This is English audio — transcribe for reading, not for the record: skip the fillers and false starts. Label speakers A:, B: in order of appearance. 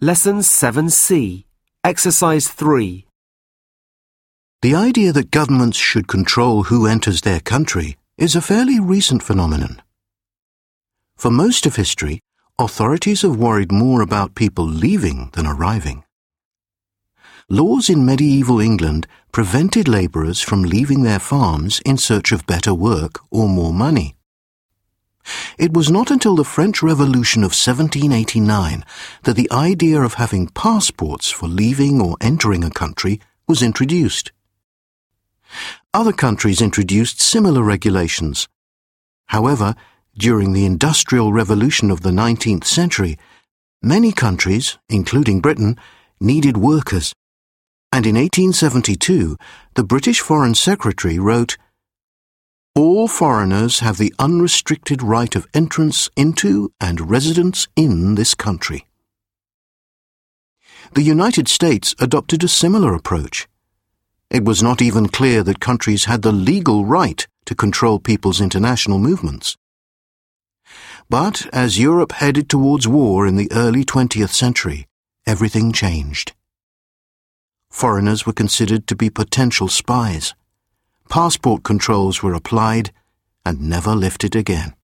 A: Lesson 7C, Exercise 3.
B: The idea that governments should control who enters their country is a fairly recent phenomenon. For most of history, authorities have worried more about people leaving than arriving. Laws in medieval England prevented labourers from leaving their farms in search of better work or more money. It was not until the French Revolution of 1789 that the idea of having passports for leaving or entering a country was introduced. Other countries introduced similar regulations. However, during the Industrial Revolution of the 19th century, many countries, including Britain, needed workers, and in 1872 the British Foreign Secretary wrote, "All foreigners have the unrestricted right of entrance into and residence in this country." The United States adopted a similar approach. It was not even clear that countries had the legal right to control people's international movements. But as Europe headed towards war in the early 20th century, everything changed. Foreigners were considered to be potential spies. Passport controls were applied and never lifted again.